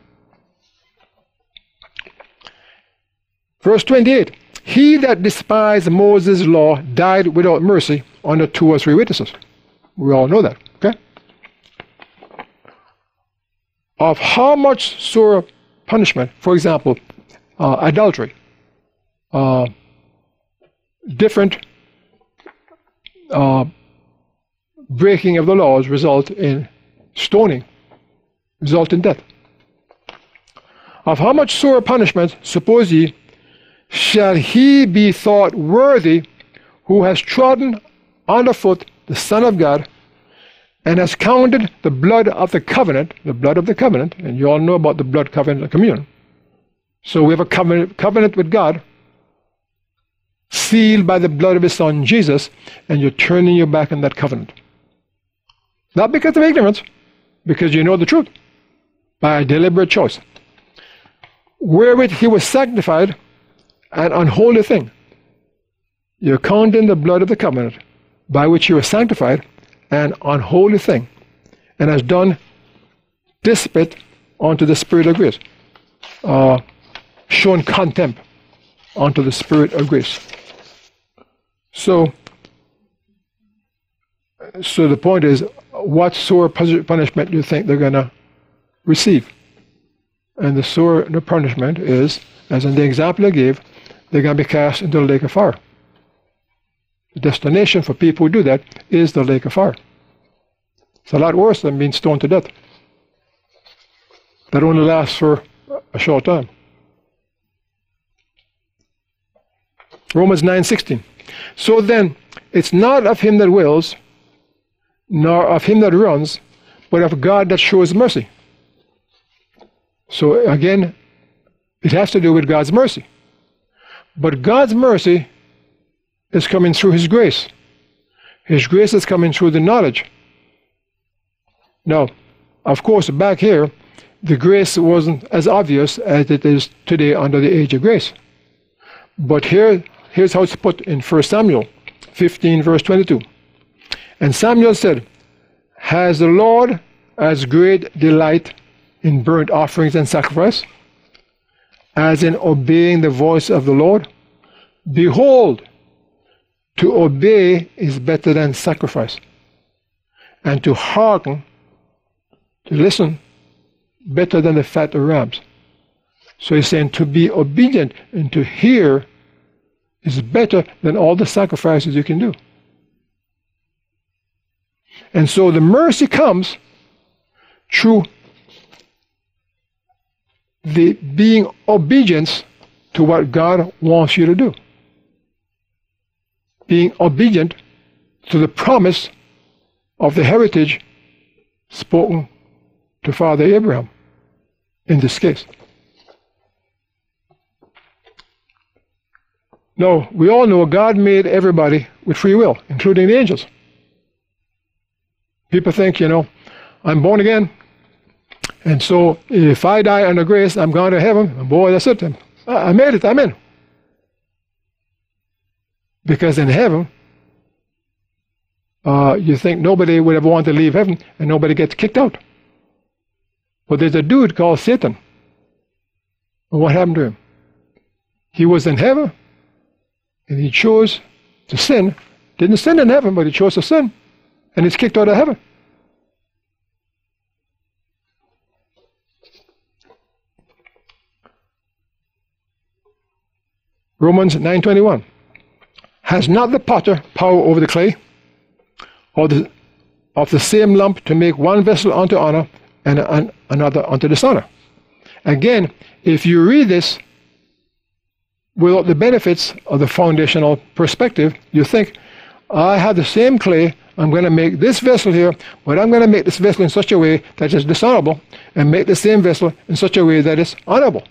Speaker 1: Verse 28. He that despised Moses' law died without mercy under 2 or 3 witnesses. We all know that, okay? Of how much sore punishment, for example, adultery, different breaking of the laws result in stoning, result in death. Of how much sore punishment, suppose ye, shall he be thought worthy who has trodden underfoot the Son of God, and has counted the blood of the covenant, and you all know about the blood covenant of communion. So we have a covenant with God, sealed by the blood of His Son Jesus, and you're turning your back on that covenant. Not because of ignorance, because you know the truth, by a deliberate choice. Wherewith He was sanctified, an unholy thing. You're counting the blood of the covenant by which you were sanctified, an unholy thing, and has done despite unto the Spirit of grace, shown contempt unto the Spirit of grace. So the point is, what sore punishment do you think they're going to receive? And the sore punishment is, as in the example I gave, they're going to be cast into the lake of fire. The destination for people who do that is the lake of fire. It's a lot worse than being stoned to death. That only lasts for a short time. Romans 9:16. So then, it's not of him that wills, nor of him that runs, but of God that shows mercy. So again, it has to do with God's mercy. But God's mercy is coming through His grace. His grace is coming through the knowledge. Now, of course, back here, the grace wasn't as obvious as it is today under the age of grace. But here's how it's put in 1 Samuel 15, verse 22. And Samuel said, has the Lord as great delight in burnt offerings and sacrifice, as in obeying the voice of the Lord? Behold, to obey is better than sacrifice, and to hearken, to listen, better than the fat of rams. So he's saying to be obedient and to hear is better than all the sacrifices you can do. And so the mercy comes through the being obedience to what God wants you to do. Being obedient to the promise of the heritage spoken to Father Abraham in this case. Now, we all know God made everybody with free will, including the angels. People think, I'm born again, and so if I die under grace, I'm going to heaven. And boy, that's it. I made it, I'm in. Because in heaven, you think nobody would ever want to leave heaven, and nobody gets kicked out. But there's a dude called Satan. And what happened to him? He was in heaven, and he chose to sin. Didn't sin in heaven, but he chose to sin. And he's kicked out of heaven. Romans 9:21. Has not the potter power over the clay, or of the same lump to make one vessel unto honor and another unto dishonor? Again, if you read this without the benefits of the foundational perspective, you think, I have the same clay, I'm going to make this vessel here, but I'm going to make this vessel in such a way that is dishonorable, and make the same vessel in such a way that is honorable.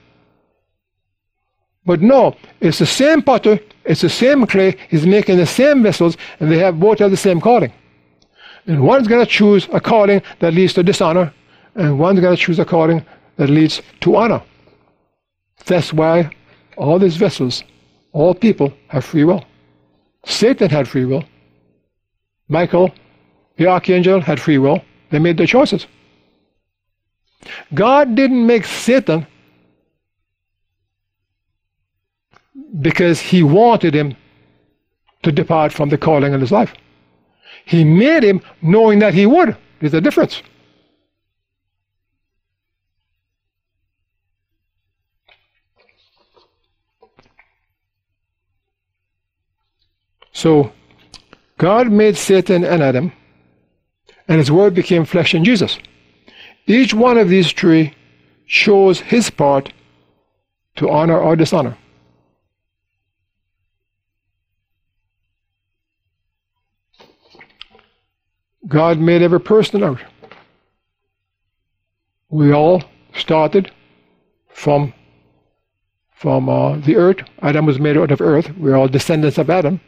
Speaker 1: But no, it's the same potter, it's the same clay, he's making the same vessels, and they both have the same calling. And one's going to choose a calling that leads to dishonor, and one's going to choose a calling that leads to honor. That's why all these vessels, all people, have free will. Satan had free will. Michael, the archangel, had free will. They made their choices. God didn't make Satan because he wanted him to depart from the calling in his life. He made him knowing that he would. There's a difference. So, God made Satan and Adam, and his word became flesh in Jesus. Each one of these three chose his part to honor or dishonor. God made every person out. We all started from the earth. Adam was made out of earth. We're all descendants of Adam.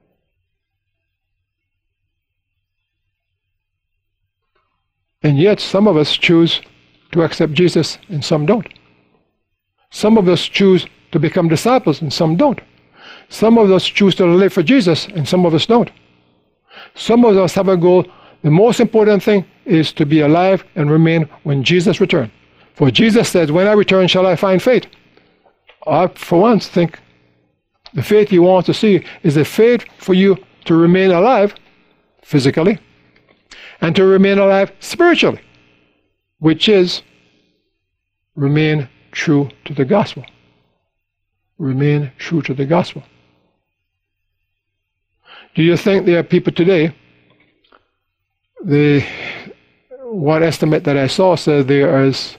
Speaker 1: And yet some of us choose to accept Jesus and some don't. Some of us choose to become disciples and some don't. Some of us choose to live for Jesus and some of us don't. Some of us have a goal. The most important thing is to be alive and remain when Jesus returns. For Jesus says, when I return, shall I find faith? I, for once, think the faith he wants to see is the faith for you to remain alive physically and to remain alive spiritually, which is remain true to the gospel. Remain true to the gospel. Do you think there are people today, one estimate that I saw said there is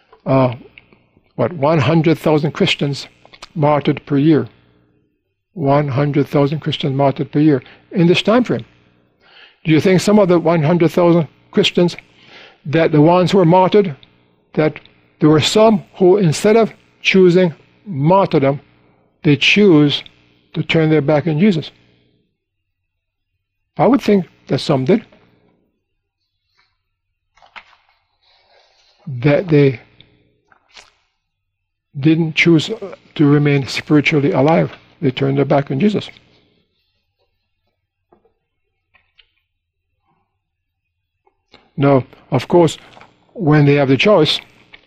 Speaker 1: 100,000 Christians martyred per year. 100,000 Christians martyred per year in this time frame. Do you think some of the 100,000 Christians, that the ones who were martyred, that there were some who, instead of choosing martyrdom, they choose to turn their back on Jesus? I would think that some did. That they didn't choose to remain spiritually alive. They turned their back on Jesus. Now, of course, when they have the choice,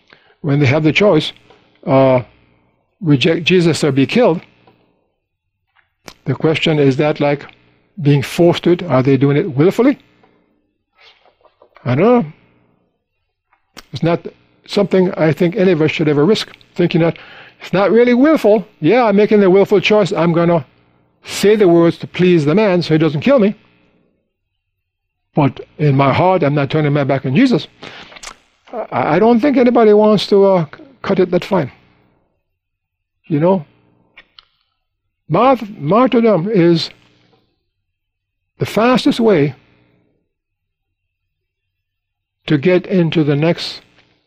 Speaker 1: when they have the choice, reject Jesus or be killed, the question is that like being forced to it? Are they doing it willfully? I don't know. It's not something I think any of us should ever risk, thinking that it's not really willful. Yeah, I'm making the willful choice. I'm going to say the words to please the man so he doesn't kill me. But in my heart, I'm not turning my back on Jesus. I don't think anybody wants to cut it that fine. You know? Martyrdom is the fastest way to get into the next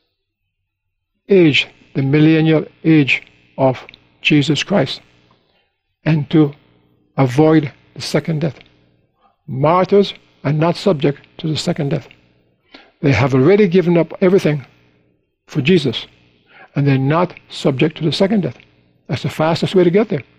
Speaker 1: age, the millennial age of Jesus Christ, and to avoid the second death. Martyrs are not subject to the second death. They have already given up everything for Jesus, and they're not subject to the second death. That's the fastest way to get there.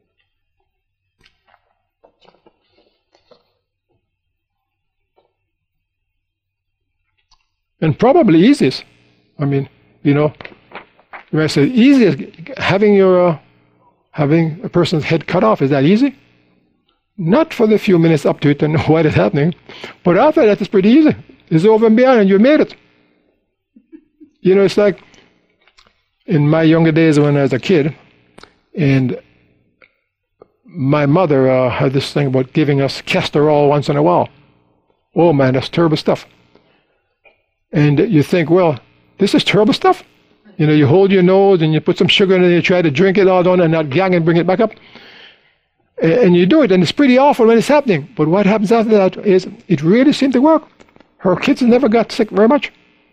Speaker 1: And probably easiest. I mean, you know, when I say easiest, having a person's head cut off, is that easy? Not for the few minutes up to it and know what is happening, but after that, it's pretty easy. It's over and beyond, and you made it. You know, it's like in my younger days when I was a kid, and my mother had this thing about giving us castor oil once in a while. Oh man, that's terrible stuff. And you think, well, this is terrible stuff. You know, you hold your nose and you put some sugar in it and you try to drink it all down and not gag and bring it back up. And you do it, and it's pretty awful when it's happening. But what happens after that is it really seemed to work. Her kids never got sick very much. Of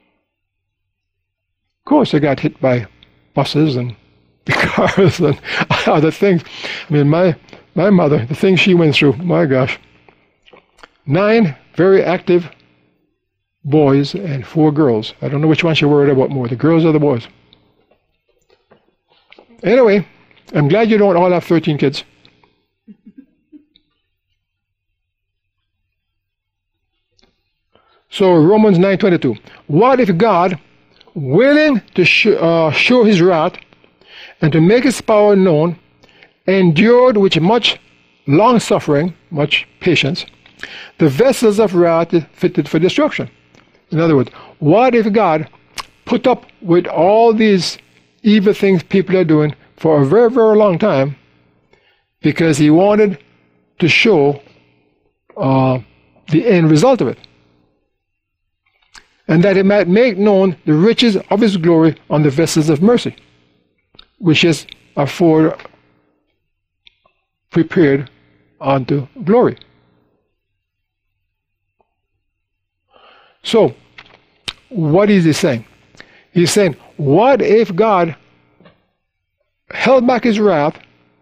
Speaker 1: course, they got hit by buses and cars and other things. I mean, my mother, the things she went through, my gosh. 9 very active boys and 4 girls. I don't know which one she worried about more, the girls or the boys. Anyway, I'm glad you don't all have 13 kids. So Romans 9:22. What if God, willing to show his wrath and to make his power known, endured with much long-suffering, much patience, the vessels of wrath fitted for destruction? In other words, what if God put up with all these evil things people are doing for a very, very long time because he wanted to show the end result of it, and that he might make known the riches of his glory on the vessels of mercy, which is afore prepared unto glory. So, what is he saying? He's saying, what if God held back his wrath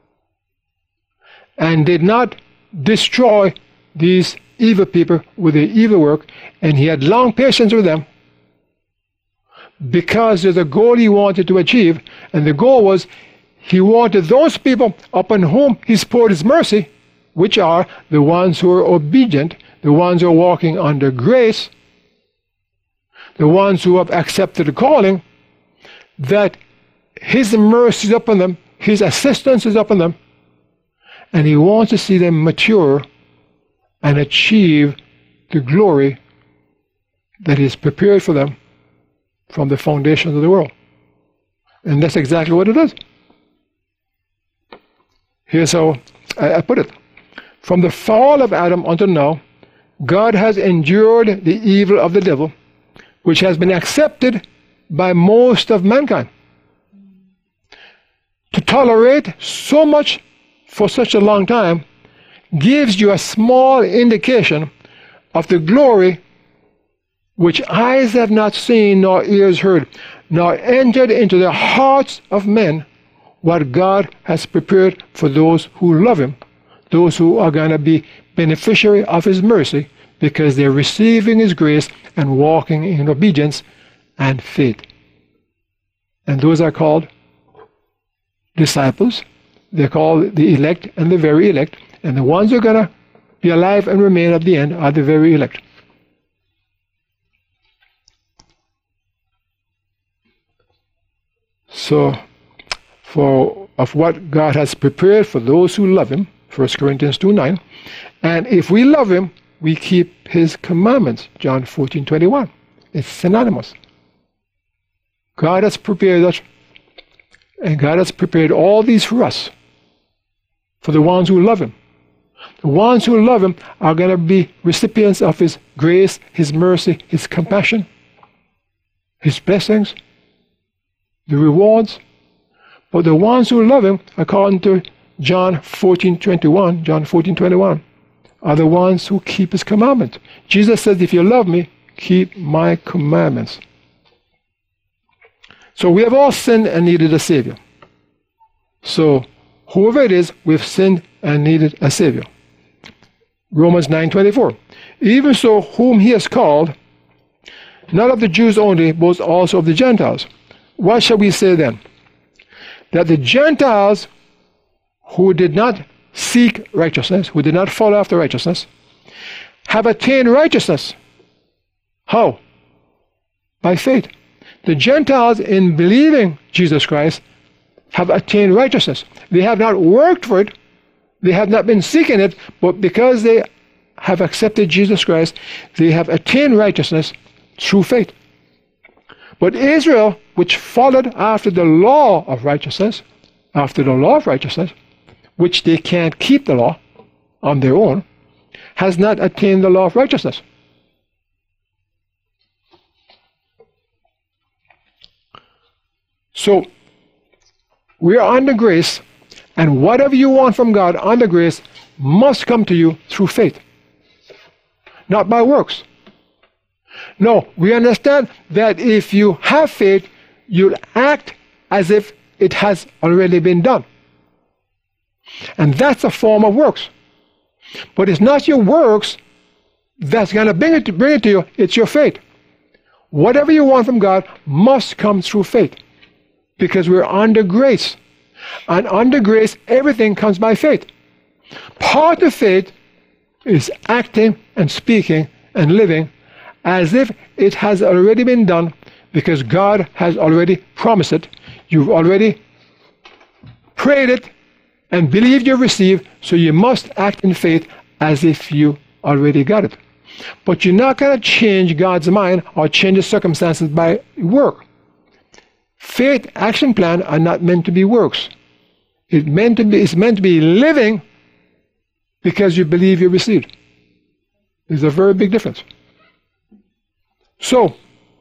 Speaker 1: and did not destroy these evil people with their evil work, and he had long patience with them because there's a goal he wanted to achieve, and the goal was he wanted those people upon whom he's poured his mercy, which are the ones who are obedient, the ones who are walking under grace, the ones who have accepted the calling, that his mercy is upon them, his assistance is upon them, and he wants to see them mature and achieve the glory that is prepared for them from the foundations of the world. And that's exactly what it is. Here's how I put it. From the fall of Adam until now, God has endured the evil of the devil, which has been accepted by most of mankind. To tolerate so much for such a long time gives you a small indication of the glory which eyes have not seen nor ears heard, nor entered into the hearts of men, what God has prepared for those who love him, those who are going to be beneficiary of his mercy because they're receiving his grace and walking in obedience and faith. And those are called disciples. They're called the elect and the very elect. And the ones who are going to be alive and remain at the end are the very elect. So, of what God has prepared for those who love him, 1 Corinthians 2:9. And if we love him, we keep his commandments, John 14:21. It's synonymous. God has prepared us, and God has prepared all these for us, for the ones who love him. The ones who love him are going to be recipients of his grace, his mercy, his compassion, his blessings, the rewards. But the ones who love him, according to John 14:21, are the ones who keep his commandments. Jesus says, if you love me, keep my commandments. So we have all sinned and needed a Savior. So whoever it is, we've sinned and needed a Savior. Romans 9:24. Even so, whom he has called, not of the Jews only, but also of the Gentiles. What shall we say then? That the Gentiles who did not seek righteousness, who did not follow after righteousness, have attained righteousness. How? By faith. The Gentiles, in believing Jesus Christ, have attained righteousness. They have not worked for it. They have not been seeking it, but because they have accepted Jesus Christ, they have attained righteousness through faith. But Israel, which followed after the law of righteousness, which they can't keep the law on their own, has not attained the law of righteousness. So, we are under grace, and whatever you want from God under grace must come to you through faith, not by works. No, we understand that if you have faith, you'll act as if it has already been done. And that's a form of works. But it's not your works that's going to bring it to you, it's your faith. Whatever you want from God must come through faith, because we're under grace. And under grace, everything comes by faith. Part of faith is acting and speaking and living as if it has already been done, because God has already promised it. You've already prayed it and believed you've received, so you must act in faith as if you already got it. But you're not going to change God's mind or change the circumstances by work. Faith action plan are not meant to be works. It's meant to be living because you believe you received. There's a very big difference. So,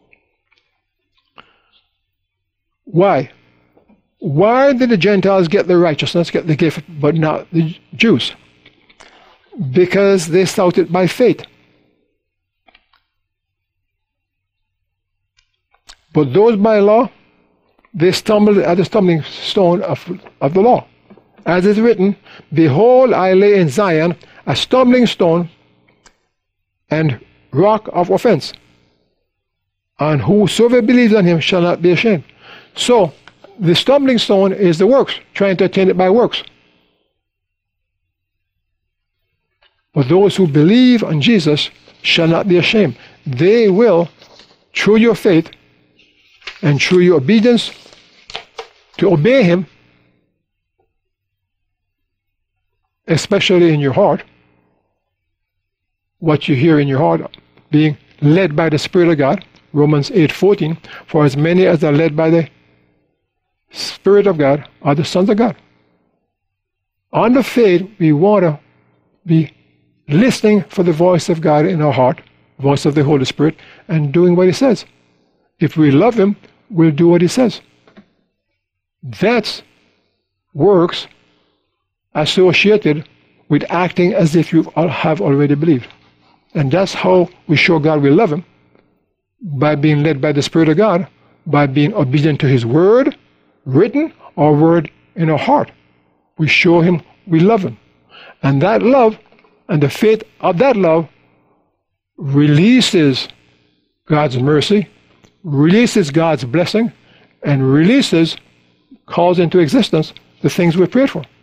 Speaker 1: why? Why did the Gentiles get the righteousness, get the gift, but not the Jews? Because they sought it by faith. But those by law, they stumbled at the stumbling stone of the law. As is written, behold, I lay in Zion a stumbling stone and rock of offense, and whosoever believes on him shall not be ashamed. So, the stumbling stone is the works, trying to attain it by works. But those who believe on Jesus shall not be ashamed. They will, through your faith and through your obedience to obey him, especially in your heart, what you hear in your heart, being led by the Spirit of God, Romans 8:14, for as many as are led by the Spirit of God are the sons of God. Under faith, we want to be listening for the voice of God in our heart, voice of the Holy Spirit, and doing what he says. If we love him, we'll do what he says. That's works associated with acting as if you have already believed. And that's how we show God we love him, by being led by the Spirit of God, by being obedient to his word, written or word in our heart. We show him we love him. And that love and the faith of that love releases God's mercy, releases God's blessing, and calls into existence the things we prayed for.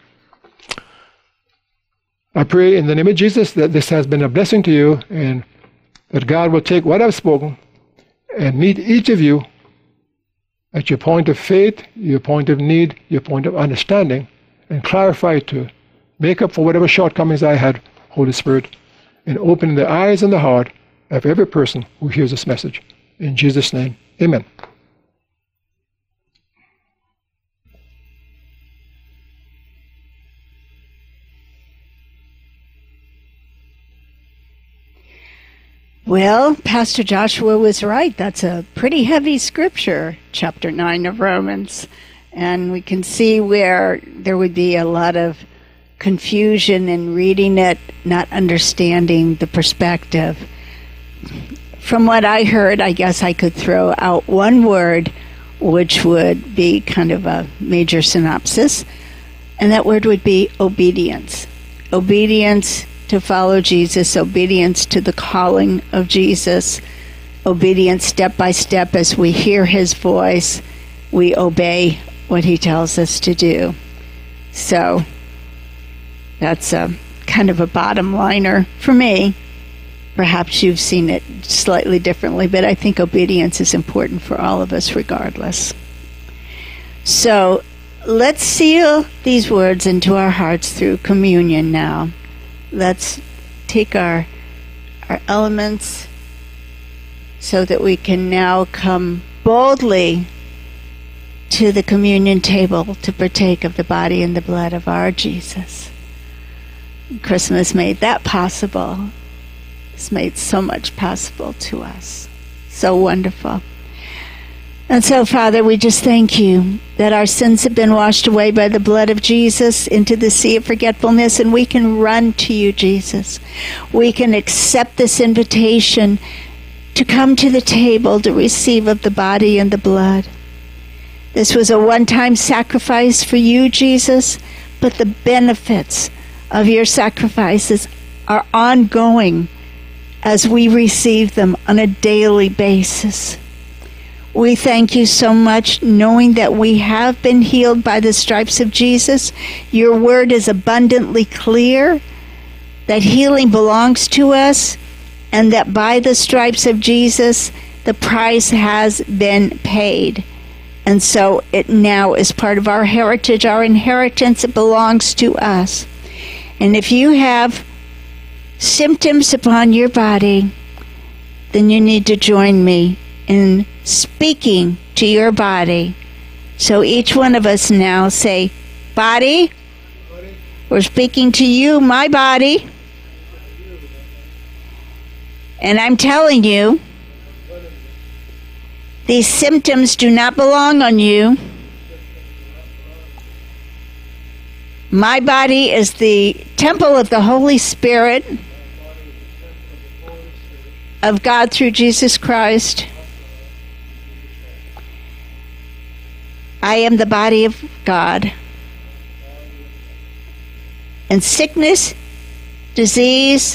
Speaker 1: I pray in the name of Jesus that this has been a blessing to you, and that God will take what I've spoken and meet each of you at your point of faith, your point of need, your point of understanding, and clarify it to make up for whatever shortcomings I had, Holy Spirit, in opening the eyes and the heart of every person who hears this message. In Jesus' name, amen.
Speaker 2: Well, Pastor Joshua was right. That's a pretty heavy scripture, chapter 9 of Romans. And we can see where there would be a lot of confusion in reading it, not understanding the perspective. From what I heard, I guess I could throw out one word, which would be kind of a major synopsis, and that word would be obedience. Obedience to follow Jesus, obedience to the calling of Jesus, obedience step by step as we hear his voice, we obey what he tells us to do. So that's a kind of a bottom liner for me. Perhaps you've seen it slightly differently, but I think obedience is important for all of us regardless. So let's seal these words into our hearts through communion now. Let's take our elements so that we can now come boldly to the communion table to partake of the body and the blood of our Jesus. Christmas made that possible. It's made so much possible to us. So wonderful. And so, Father, we just thank you that our sins have been washed away by the blood of Jesus into the sea of forgetfulness, and we can run to you, Jesus. We can accept this invitation to come to the table to receive of the body and the blood. This was a one-time sacrifice for you, Jesus, but the benefits of your sacrifices are ongoing as we receive them on a daily basis. We thank you so much, knowing that we have been healed by the stripes of Jesus. Your word is abundantly clear that healing belongs to us, and that by the stripes of Jesus, the price has been paid. And so it now is part of our heritage, our inheritance. It belongs to us. And if you have symptoms upon your body, then you need to join me in speaking to your body. So each one of us now say, body, we're speaking to you, my body. And I'm telling you, these symptoms do not belong on you. My body is the temple of the Holy Spirit of God through Jesus Christ. I am the body of God. And sickness, disease,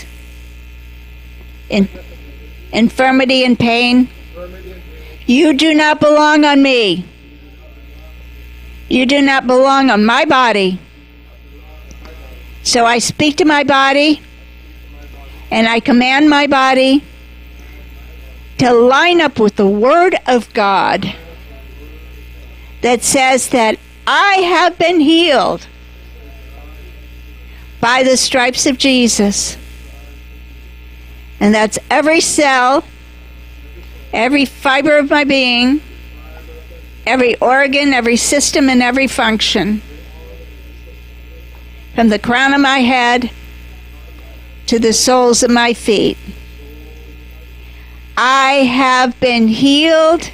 Speaker 2: infirmity and pain, you do not belong on me. You do not belong on my body. So I speak to my body, and I command my body to line up with the Word of God that says that I have been healed by the stripes of Jesus. And that's every cell, every fiber of my being, every organ, every system, and every function. From the crown of my head to the soles of my feet. I have been healed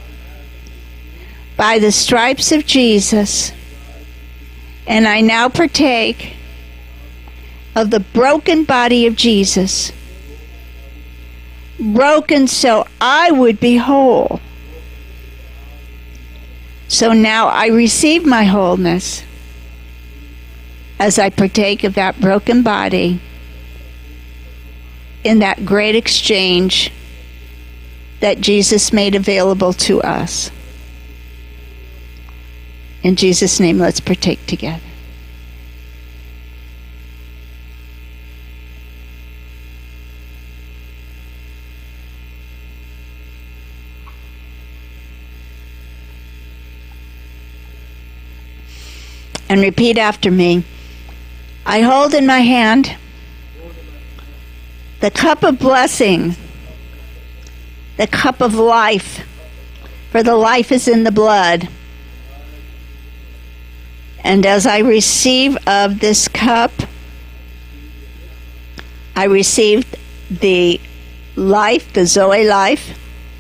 Speaker 2: by the stripes of Jesus, and I now partake of the broken body of Jesus, broken so I would be whole. So now I receive my wholeness as I partake of that broken body in that great exchange that Jesus made available to us. In Jesus' name, let's partake together. and repeat after me. I hold in my hand the cup of blessing, the cup of life, for the life is in the blood. And as I receive of this cup, I receive the life, the Zoe life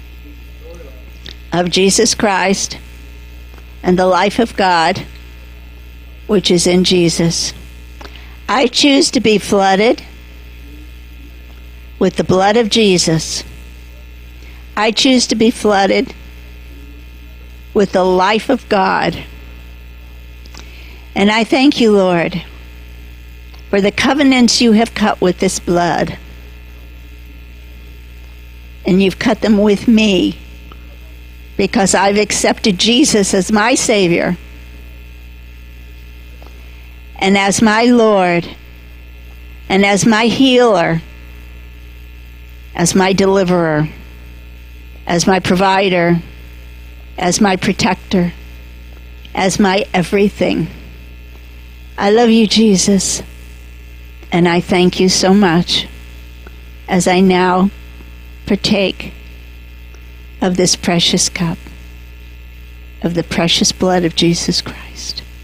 Speaker 2: of Jesus Christ and the life of God, which is in Jesus. I choose to be flooded with the blood of Jesus. I choose to be flooded with the life of God. And I thank you, Lord, for the covenants you have cut with this blood. And you've cut them with me because I've accepted Jesus as my Savior and as my Lord and as my healer, as my deliverer, as my provider, as my protector, as my everything. I love you, Jesus, and I thank you so much as I now partake of this precious cup of the precious blood of Jesus Christ.